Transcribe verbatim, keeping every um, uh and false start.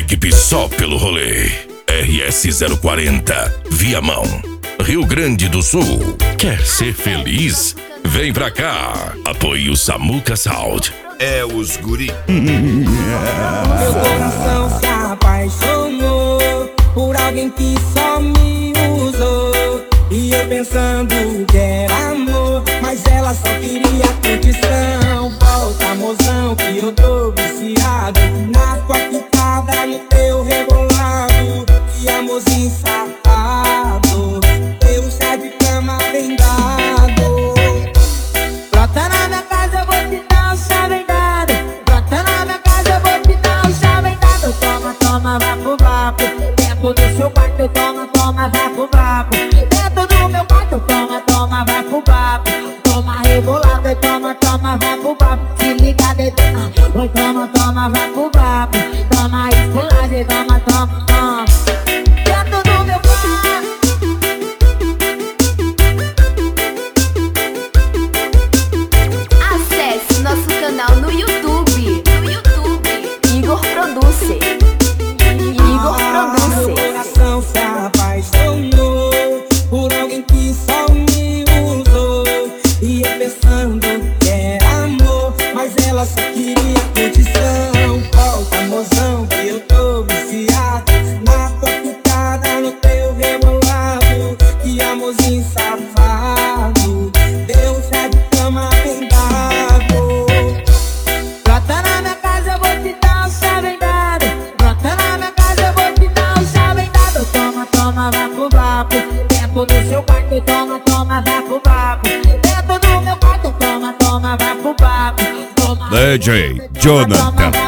equipe só pelo rolê. R S zero quarenta, Viamão, Rio Grande do Sul. Quer ser feliz? Vem pra cá. Apoie o Samuca Sound. É os guri. Meu coração se apaixonou por alguém que só me usou. E eu pensando que era amor, mas ela só queria curtição. Volta, mozão, que eu tô viciado na tua quicada, no teu rebolado. Que amorzinho safado, teu chá de cama bem dado. Brota na minha casa, eu vou te dar um chá bem dado. Brota na minha casa, eu vou te dar um chá bem dado. Toma, toma, vai pro vapo. Dentro do seu quarto, toma, toma, vai pro vapo. Dentro do meu quarto, toma, toma, vai pro vapo. Toma rebolado, toma, toma, vai pro vapo. Se liga, detona. Oi, toma, toma, vai pro vapo. Toma esculagem, toma, toma, toma. Dentro do meu quarto. Acesse nosso canal no YouTube. No YouTube, Igor Producer. Igor Meu Producer. coração se apaixonou por alguém que só me usou. E eu pensando que era amor, mas ela só queria curtição. Volta, mozão, que eu tô viciado na tua picada, no teu rebolado. Que amorzinho safado, deu chá de cama bem dado. Brota na minha casa, eu vou te dar um chá bem dado. Brota na minha casa, eu vou te dar um chá bem dado. Toma, toma, vai pro vapo. Dentro do seu quarto, toma, toma, vai pro vapo. Dentro do meu quarto, toma, toma, vai pro vapo. Toma, D J toma, Jonathan vai